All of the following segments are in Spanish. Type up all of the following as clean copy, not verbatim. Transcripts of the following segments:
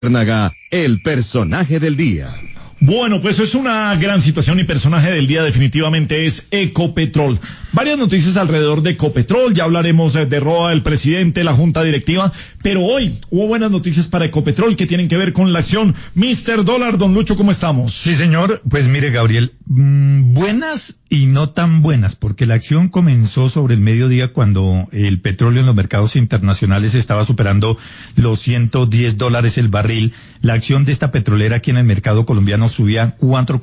Luciérnaga, el personaje del día. Bueno, pues es una gran situación y personaje del día definitivamente es Ecopetrol. Varias noticias alrededor de Ecopetrol, ya hablaremos de Roa, el presidente, la junta directiva, pero hoy hubo buenas noticias para Ecopetrol que tienen que ver con la acción Mr. Dólar. Don Lucho, ¿cómo estamos? Sí, señor. Pues mire, Gabriel, buenas y no tan buenas, porque la acción comenzó sobre el mediodía cuando el petróleo en los mercados internacionales estaba superando los $110 el barril. La acción de esta petrolera aquí en el mercado colombiano subía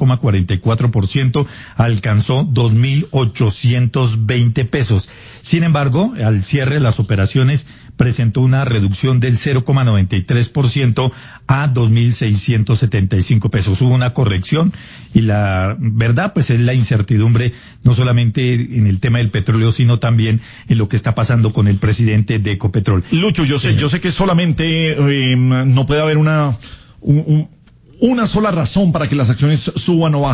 4,44%, alcanzó 2.820 pesos. Sin embargo, al cierre de las operaciones presentó una reducción del 0,93% a 2.675 pesos. Hubo una corrección y la verdad pues es la incertidumbre no solamente en el tema del petróleo, sino también en lo que está pasando con el presidente de Ecopetrol. Lucho, yo sé que solamente no puede haber una sola razón para que las acciones suban o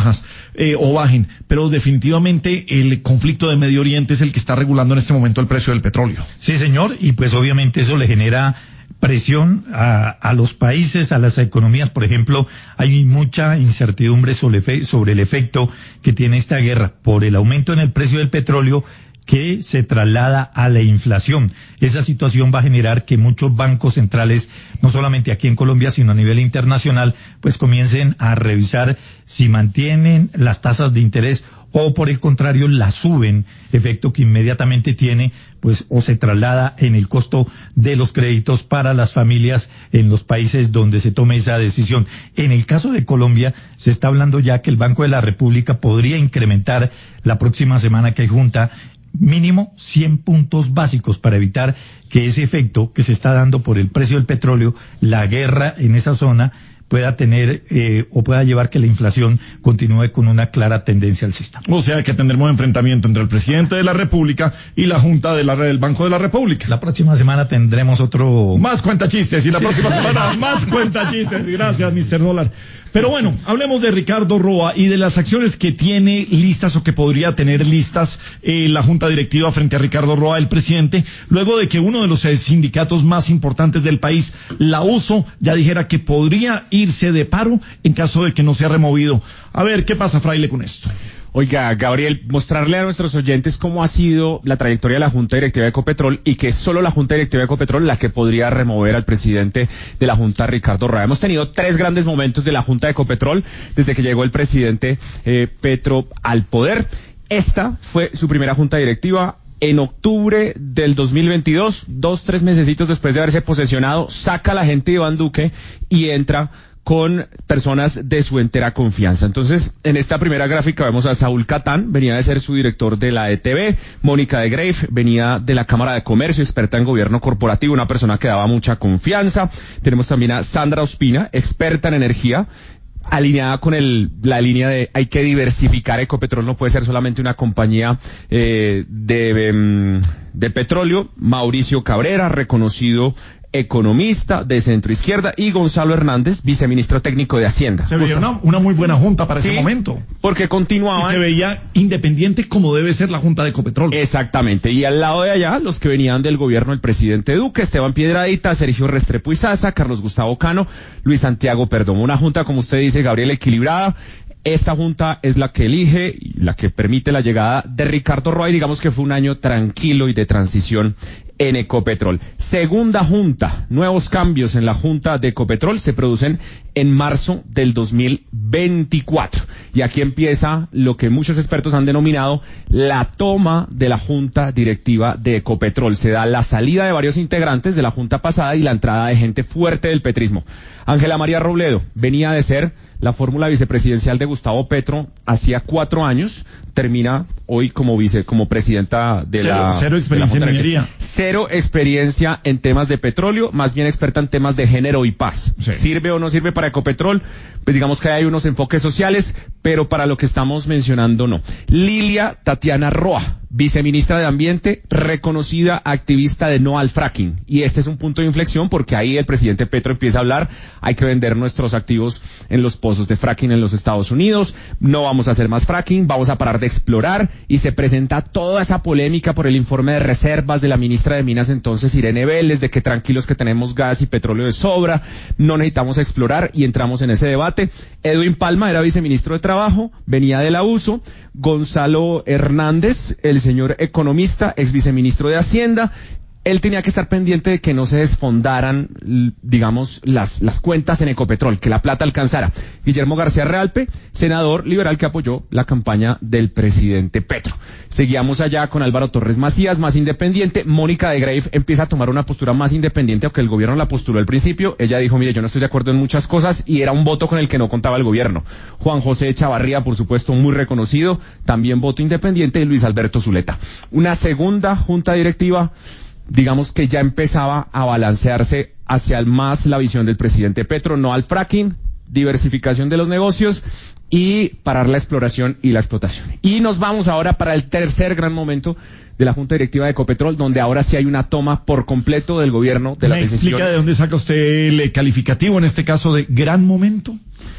bajen, pero definitivamente el conflicto de Medio Oriente es el que está regulando en este momento el precio del petróleo. Sí, señor, y pues obviamente eso le genera presión a los países, a las economías. Por ejemplo, hay mucha incertidumbre sobre el efecto que tiene esta guerra por el aumento en el precio del petróleo que se traslada a la inflación. Esa situación va a generar que muchos bancos centrales, no solamente aquí en Colombia, sino a nivel internacional, pues comiencen a revisar si mantienen las tasas de interés o por el contrario las suben, efecto que inmediatamente tiene pues o se traslada en el costo de los créditos para las familias en los países donde se tome esa decisión. En el caso de Colombia se está hablando ya que el Banco de la República podría incrementar la próxima semana que hay junta mínimo 100 puntos básicos para evitar que ese efecto que se está dando por el precio del petróleo, la guerra en esa zona, pueda tener o pueda llevar que la inflación continúe con una clara tendencia alcista. O sea que tendremos enfrentamiento entre el presidente de la República y la Junta del Banco de la República. La próxima semana tendremos otro... Más cuentachistes y la próxima semana más cuentachistes. Gracias, Mr. Dólar. Pero bueno, hablemos de Ricardo Roa y de las acciones que tiene listas o que podría tener listas la Junta Directiva frente a Ricardo Roa, el presidente, luego de que uno de los sindicatos más importantes del país, la USO, ya dijera que podría irse de paro en caso de que no sea removido. A ver, ¿qué pasa, Fraile, con esto? Oiga, Gabriel, mostrarle a nuestros oyentes cómo ha sido la trayectoria de la Junta Directiva de Ecopetrol y que es solo la Junta Directiva de Ecopetrol la que podría remover al presidente de la Junta, Ricardo Roa. Hemos tenido 3 grandes momentos de la Junta de Ecopetrol desde que llegó el presidente Petro al poder. Esta fue su primera Junta Directiva. En octubre del 2022, 2-3 mesecitos después de haberse posesionado, saca a la gente de Iván Duque y entra con personas de su entera confianza. Entonces, en esta primera gráfica vemos a Saúl Catán, venía de ser su director de la ETB, Mónica de Greif, venía de la Cámara de Comercio, experta en gobierno corporativo, una persona que daba mucha confianza. Tenemos también a Sandra Ospina, experta en energía, alineada con la línea de hay que diversificar. Ecopetrol no puede ser solamente una compañía de petróleo. Mauricio Cabrera, reconocido economista de centro izquierda, y Gonzalo Hernández, viceministro técnico de Hacienda. Se veía una muy buena junta para ese momento. Porque continuaban. Y se veía independiente como debe ser la junta de Ecopetrol. Exactamente. Y al lado de allá, los que venían del gobierno del presidente Duque, Esteban Piedradita, Sergio Restrepo Izaza, Carlos Gustavo Cano, Luis Santiago Perdomo. Una junta, como usted dice, Gabriel, equilibrada. Esta junta es la que elige y la que permite la llegada de Ricardo Roa, y digamos que fue un año tranquilo y de transición en Ecopetrol. Segunda junta, nuevos cambios en la junta de Ecopetrol se producen en marzo del 2024. Y aquí empieza lo que muchos expertos han denominado la toma de la junta directiva de Ecopetrol. Se da la salida de varios integrantes de la junta pasada y la entrada de gente fuerte del petrismo. Ángela María Robledo venía de ser la fórmula vicepresidencial de Gustavo Petro hacía 4 años, termina hoy como presidenta de cero experiencia en minería. Cero experiencia en temas de petróleo, más bien experta en temas de género y paz. Sí. ¿Sirve o no sirve para Ecopetrol? Pues digamos que hay unos enfoques sociales, pero para lo que estamos mencionando no. Lilia Tatiana Roa, viceministra de Ambiente, reconocida activista de no al fracking. Y este es un punto de inflexión porque ahí el presidente Petro empieza a hablar, hay que vender nuestros activos en los pozos de fracking en los Estados Unidos, no vamos a hacer más fracking, vamos a parar de explorar, y se presenta toda esa polémica por el informe de reservas de la ministra ministra de Minas entonces, Irene Vélez, de que tranquilos que tenemos gas y petróleo de sobra, no necesitamos explorar, y entramos en ese debate. Edwin Palma era viceministro de Trabajo, venía de la USO, Gonzalo Hernández, el señor economista, ex viceministro de Hacienda. Él tenía que estar pendiente de que no se desfondaran, digamos, las cuentas en Ecopetrol, que la plata alcanzara. Guillermo García Realpe, senador liberal que apoyó la campaña del presidente Petro. Seguíamos allá con Álvaro Torres Macías, más independiente. Mónica de Grave empieza a tomar una postura más independiente, aunque el gobierno la postuló al principio. Ella dijo, mire, yo no estoy de acuerdo en muchas cosas, y era un voto con el que no contaba el gobierno. Juan José Echavarría, por supuesto, muy reconocido, también voto independiente, y Luis Alberto Zuleta. Una segunda junta directiva, digamos que ya empezaba a balancearse hacia más la visión del presidente Petro, no al fracking, diversificación de los negocios y parar la exploración y la explotación. Y nos vamos ahora para el tercer gran momento de la Junta Directiva de Ecopetrol, donde ahora sí hay una toma por completo del gobierno de la decisión. ¿Me explica de dónde saca usted el calificativo, en este caso de gran momento?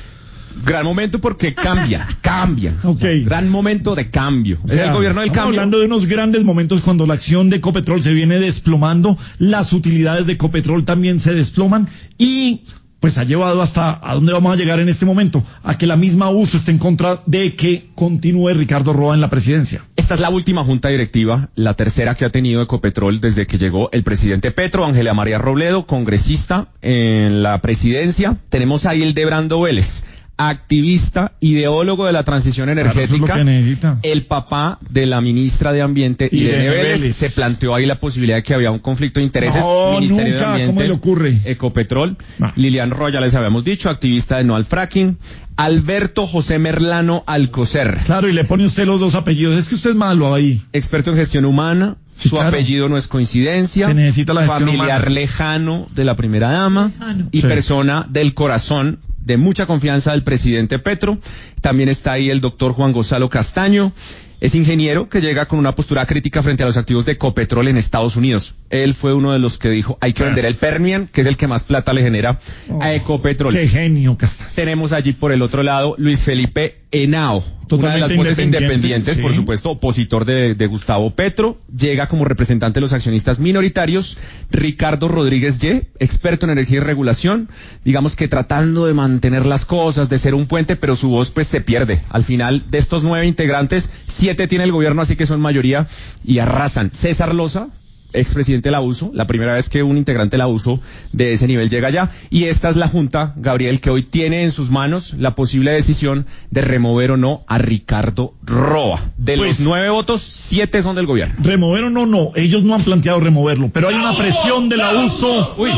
Gran momento porque cambia. Okay. Gran momento de cambio. Es el gobierno del cambio. Hablando de unos grandes momentos cuando la acción de Ecopetrol se viene desplomando, las utilidades de Ecopetrol también se desploman, y pues ha llevado hasta a dónde vamos a llegar en este momento, a que la misma USO esté en contra de que continúe Ricardo Roa en la presidencia. Esta es la última junta directiva, la tercera que ha tenido Ecopetrol desde que llegó el presidente Petro. Ángela María Robledo, congresista en la presidencia. Tenemos ahí el de Brando Vélez, activista, ideólogo de la transición energética, el papá de la ministra de Ambiente, Irene Vélez. Se planteó ahí la posibilidad de que había un conflicto de intereses. Ministerio nunca, de Ambiente, ¿cómo le ocurre? Ecopetrol. No. Lilian Roya, les habíamos dicho, activista de No al Fracking. Alberto José Merlano Alcocer. Claro, y le pone usted los dos apellidos, es que usted es malo ahí. Experto en gestión humana, sí, su apellido no es coincidencia. Se necesita la gestión familiar humana. Lejano de la primera dama y sí, persona del corazón de mucha confianza del presidente Petro. También está ahí el doctor Juan Gonzalo Castaño. Es ingeniero que llega con una postura crítica frente a los activos de Ecopetrol en Estados Unidos. Él fue uno de los que dijo, hay que vender el Permian, que es el que más plata le genera a Ecopetrol. Qué genio, Castaño. Tenemos allí por el otro lado Luis Felipe Henao, una de las Totalmente voces independientes, sí, por supuesto, opositor de Gustavo Petro. Llega como representante de los accionistas minoritarios. Ricardo Rodríguez Ye, experto en energía y regulación, digamos que tratando de mantener las cosas, de ser un puente, pero su voz pues se pierde. Al final, de estos 9 integrantes, 7 tiene el gobierno, así que son mayoría y arrasan. César Loza, expresidente de la USO, la primera vez que un integrante de la USO de ese nivel llega allá, y esta es la Junta, Gabriel, que hoy tiene en sus manos la posible decisión de remover o no a Ricardo Roa. De los 9 votos, 7 son del gobierno. Remover o no, no, ellos no han planteado removerlo, pero hay una presión de la USO. Uy,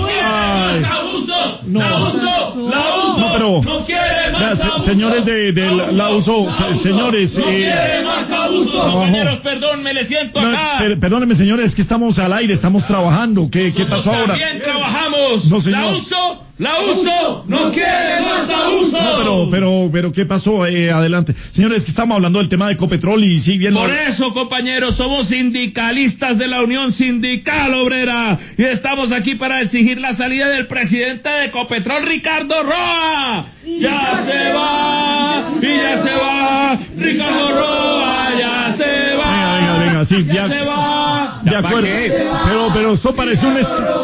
No, no, pero no quiere más abusos. Señores de la USO, señores, No quiere más abusos, compañeros, perdón, me le siento acá. Perdónenme, señores, que estamos al aire, estamos trabajando. ¿Qué pasó ahora? También trabajamos. No, señor. La USO no quiere más abusos. No, pero ¿qué pasó? Adelante. Señores, que estamos hablando del tema de Ecopetrol y sí, bien. Por eso, compañeros, somos sindicalistas de la Unión Sindical Obrera y estamos aquí para exigir la salida del presidente de Ecopetrol, Ricardo Roa. Ya se va, Ricardo Roa, ya se va. Venga, sí, ya se va. De acuerdo. Pero esto parece un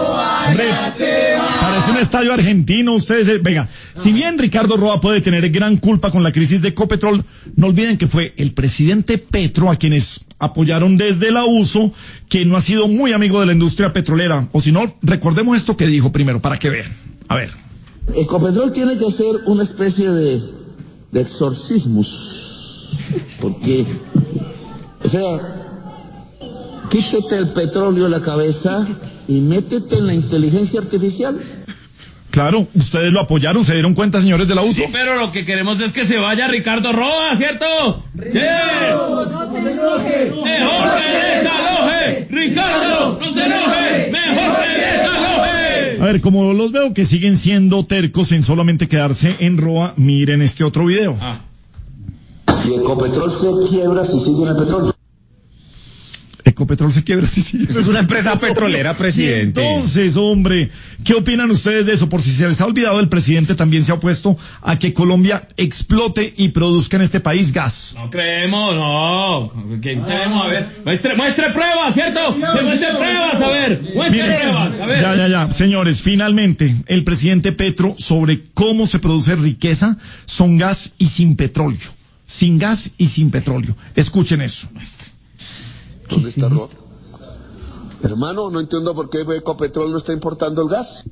estadio argentino. Ustedes, venga, si bien Ricardo Roa puede tener gran culpa con la crisis de Ecopetrol, no olviden que fue el presidente Petro a quienes apoyaron desde la USO, que no ha sido muy amigo de la industria petrolera. O si no, recordemos esto que dijo primero, para que vean. A ver. Ecopetrol tiene que hacer una especie de exorcismus, porque, o sea, quítate el petróleo de la cabeza y métete en la inteligencia artificial. Claro, ustedes lo apoyaron, se dieron cuenta, señores de la USO. Sí, pero lo que queremos es que se vaya Ricardo Roa, ¿cierto? ¡Sí! ¡No te enojes! ¡Mejor que desaloje! ¡Ricardo, no se enoje! ¡Mejor que desaloje! A ver, como los veo que siguen siendo tercos en solamente quedarse en Roa, miren este otro video. Y Ecopetrol se quiebra si sigue en el petróleo. Ecopetrol se quiebra. Sí. Es una empresa petrolera, presidente. Y entonces, hombre, ¿qué opinan ustedes de eso? Por si se les ha olvidado, el presidente también se ha opuesto a que Colombia explote y produzca en este país gas. No creemos, no. ¿Qué tenemos? A ver, muestre pruebas, ¿cierto? Muestre pruebas, a ver. Muestre pruebas, a ver. Ya. Señores, finalmente, el presidente Petro sobre cómo se produce riqueza son gas y sin petróleo. Sin gas y sin petróleo. Escuchen eso. ¿Dónde está Roa? Hermano, no entiendo por qué Ecopetrol no está importando el gas.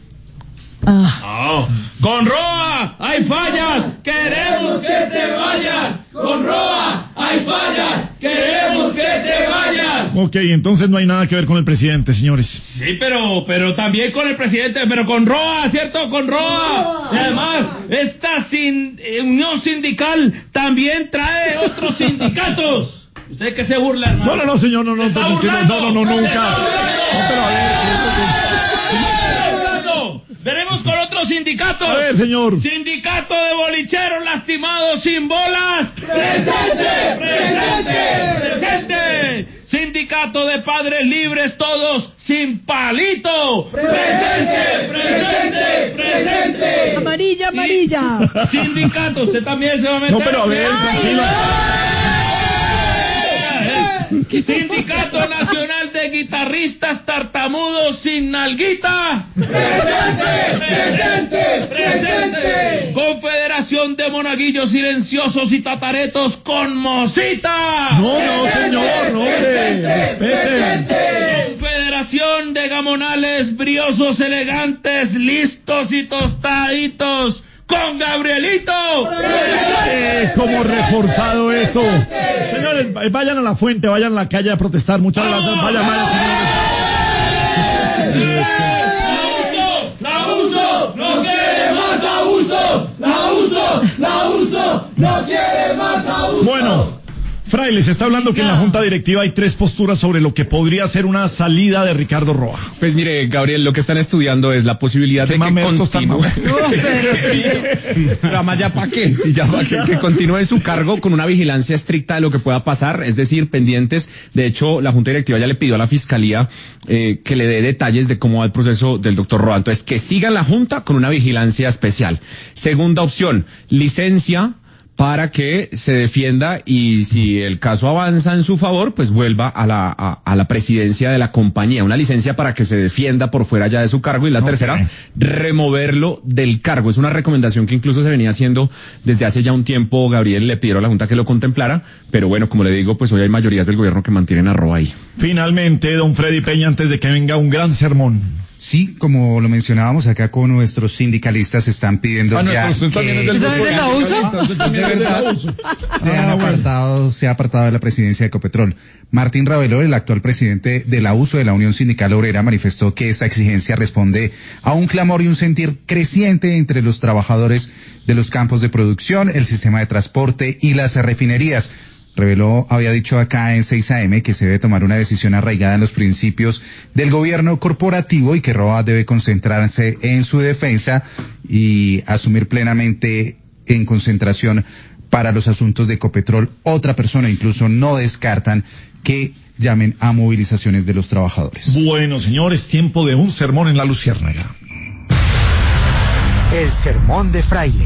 No. Con Roa hay fallas, queremos que te vayas. Con Roa hay fallas, queremos que te vayas. Ok, entonces no hay nada que ver con el presidente, señores. Sí, pero también con el presidente, pero con Roa, ¿cierto? Con Roa. Y además, esta unión sindical también trae otros sindicatos. ¿Usted qué se burla, hermano? No, señor, no. ¿Se está burlando? No, nunca. No, pero a ver. Veremos con otros sindicatos. A ver, señor. Sindicato de bolicheros lastimados sin bolas. ¡Presente! Sindicato de padres libres todos sin palito. ¡Presente! Amarilla. Sindicato, usted también se va a meter. No, pero a ver, tranquilo. Sindicato Nacional de Guitarristas Tartamudos sin nalguita. ¡Presente! Confederación de Monaguillos Silenciosos y Tataretos con Mosita. No, señor, no, respeten. Confederación de Gamonales Briosos Elegantes Listos y Tostaditos con Gabrielito. Como reforzado eso. Señores, vayan a la fuente, vayan a la calle a protestar. Muchas gracias. Vayan, señores. La uso, no quiere más abuso. La uso, no quiere más abuso. Bueno, Fraile, se está hablando que en la Junta Directiva hay 3 posturas sobre lo que podría ser una salida de Ricardo Roa. Pues mire, Gabriel, lo que están estudiando es la posibilidad de que continúe. Pero además, ¿ya para qué? Si ya para que continúe en su cargo con una vigilancia estricta de lo que pueda pasar, es decir, pendientes. De hecho, la Junta Directiva ya le pidió a la Fiscalía que le dé detalles de cómo va el proceso del doctor Roa. Entonces, que siga la Junta con una vigilancia especial. Segunda opción, licencia para que se defienda y si el caso avanza en su favor, pues vuelva a la presidencia de la compañía. Una licencia para que se defienda por fuera ya de su cargo. Y la tercera, removerlo del cargo. Es una recomendación que incluso se venía haciendo desde hace ya un tiempo. Gabriel le pidió a la Junta que lo contemplara, pero bueno, como le digo, pues hoy hay mayorías del gobierno que mantienen a Roa ahí. Finalmente, don Freddy Peña, antes de que venga un gran sermón. Sí, como lo mencionábamos acá con nuestros sindicalistas, están pidiendo ya que se ha apartado de la presidencia de Ecopetrol. Martín Ravelo, el actual presidente de la USO de la Unión Sindical Obrera, manifestó que esta exigencia responde a un clamor y un sentir creciente entre los trabajadores de los campos de producción, el sistema de transporte y las refinerías. Ravelo había dicho acá en 6 AM que se debe tomar una decisión arraigada en los principios del gobierno corporativo y que Roa debe concentrarse en su defensa y asumir plenamente en concentración para los asuntos de Ecopetrol. Otra persona, incluso no descartan que llamen a movilizaciones de los trabajadores. Bueno, señores, tiempo de un sermón en la Luciérnaga. El sermón de Fraile.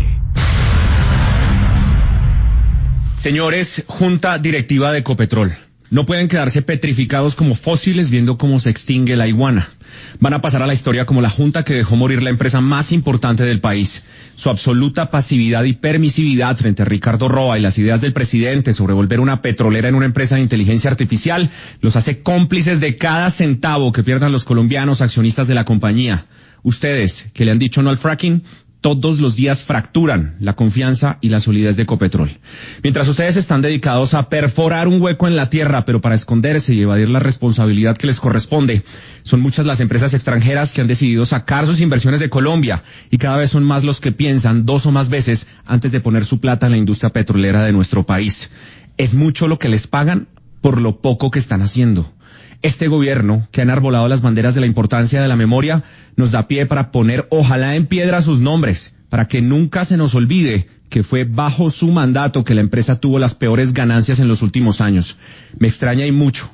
Señores, Junta Directiva de Ecopetrol, no pueden quedarse petrificados como fósiles viendo cómo se extingue la iguana. Van a pasar a la historia como la junta que dejó morir la empresa más importante del país. Su absoluta pasividad y permisividad frente a Ricardo Roa y las ideas del presidente sobre volver una petrolera en una empresa de inteligencia artificial los hace cómplices de cada centavo que pierdan los colombianos accionistas de la compañía. Ustedes, que le han dicho no al fracking, todos los días fracturan la confianza y la solidez de Ecopetrol. Mientras ustedes están dedicados a perforar un hueco en la tierra, pero para esconderse y evadir la responsabilidad que les corresponde, son muchas las empresas extranjeras que han decidido sacar sus inversiones de Colombia y cada vez son más los que piensan 2 o más veces antes de poner su plata en la industria petrolera de nuestro país. Es mucho lo que les pagan por lo poco que están haciendo. Este gobierno, que ha enarbolado las banderas de la importancia de la memoria, nos da pie para poner ojalá en piedra sus nombres, para que nunca se nos olvide que fue bajo su mandato que la empresa tuvo las peores ganancias en los últimos años. Me extraña y mucho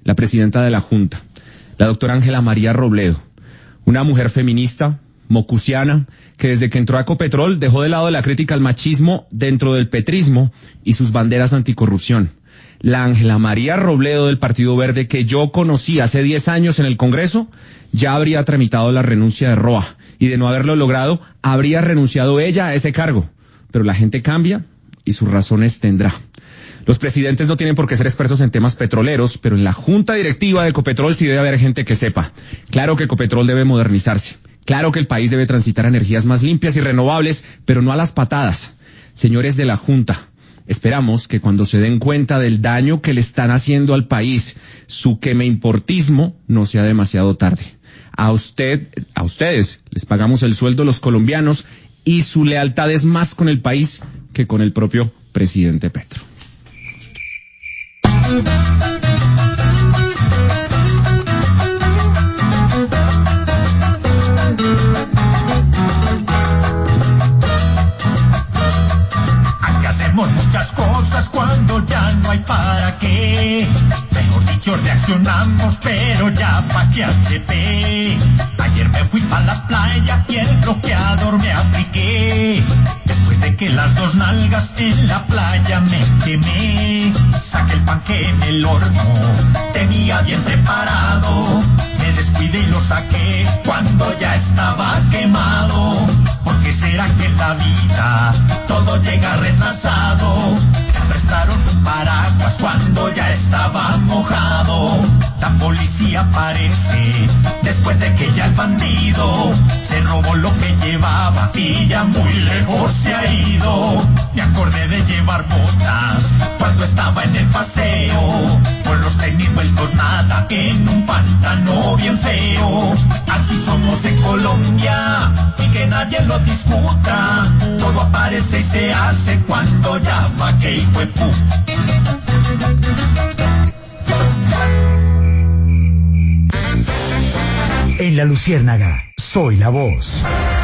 la presidenta de la Junta, la doctora Ángela María Robledo, una mujer feminista, mocusiana, que desde que entró a Ecopetrol dejó de lado la crítica al machismo dentro del petrismo y sus banderas anticorrupción. La Ángela María Robledo del Partido Verde que yo conocí hace 10 años en el Congreso, ya habría tramitado la renuncia de Roa, y de no haberlo logrado, habría renunciado ella a ese cargo. Pero la gente cambia y sus razones tendrá. Los presidentes no tienen por qué ser expertos en temas petroleros, pero en la junta directiva de Ecopetrol sí debe haber gente que sepa. Claro que Ecopetrol debe modernizarse. Claro que el país debe transitar a energías más limpias y renovables, pero no a las patadas. Señores de la junta, esperamos que cuando se den cuenta del daño que le están haciendo al país, su quemeimportismo no sea demasiado tarde. A ustedes les pagamos el sueldo los colombianos y su lealtad es más con el país que con el propio presidente Petro. Aquí hacemos muchas cosas cuando ya no hay para qué. Mejor dicho, reaccionamos, pero ya pa' que HP. Ayer me fui pa' la playa y el bloqueador me apliqué. Después de que las 2 nalgas en la playa me quemé, saqué el panque en el horno, tenía bien preparado. Me descuidé y lo saqué cuando ya estaba quemado. ¿Por qué será que en la vida todo llega retrasado? Me prestaron un paraguas cuando ya estaba mojado. La policía aparece después de que ya el bandido se robó lo que llevaba y ya muy lejos se ha ido. Me acordé de llevar botas cuando estaba en el paseo, con los tenis vueltos nada en un pantano bien feo. Así somos en Colombia y que nadie lo discuta. Todo aparece y se hace cuando llama que hijo de pu. En La Luciérnaga, soy la voz.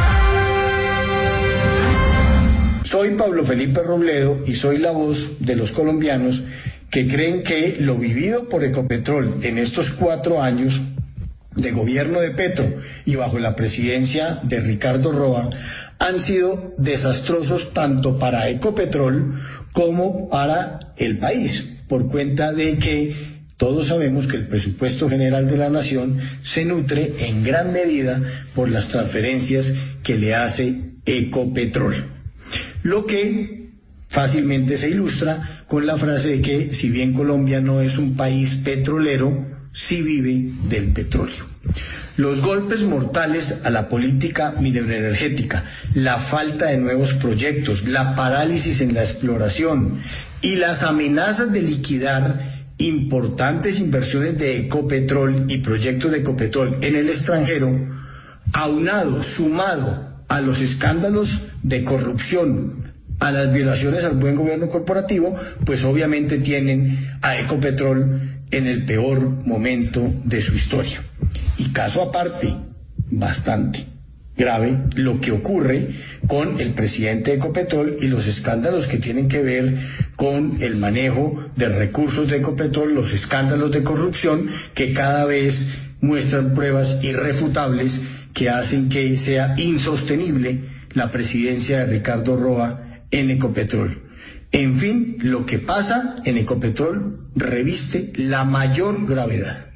Soy Pablo Felipe Robledo y soy la voz de los colombianos que creen que lo vivido por Ecopetrol en estos 4 años de gobierno de Petro y bajo la presidencia de Ricardo Roa han sido desastrosos tanto para Ecopetrol como para el país, por cuenta de que todos sabemos que el presupuesto general de la nación se nutre en gran medida por las transferencias que le hace Ecopetrol. Lo que fácilmente se ilustra con la frase de que si bien Colombia no es un país petrolero, sí vive del petróleo. Los golpes mortales a la política mineroenergética, la falta de nuevos proyectos, la parálisis en la exploración y las amenazas de liquidar importantes inversiones de Ecopetrol y proyectos de Ecopetrol en el extranjero, sumado a los escándalos de corrupción, a las violaciones al buen gobierno corporativo, pues obviamente tienen a Ecopetrol en el peor momento de su historia. Y caso aparte, bastante grave, lo que ocurre con el presidente de Ecopetrol y los escándalos que tienen que ver con el manejo de recursos de Ecopetrol, los escándalos de corrupción que cada vez muestran pruebas irrefutables que hacen que sea insostenible la presidencia de Ricardo Roa en Ecopetrol. En fin, lo que pasa en Ecopetrol reviste la mayor gravedad.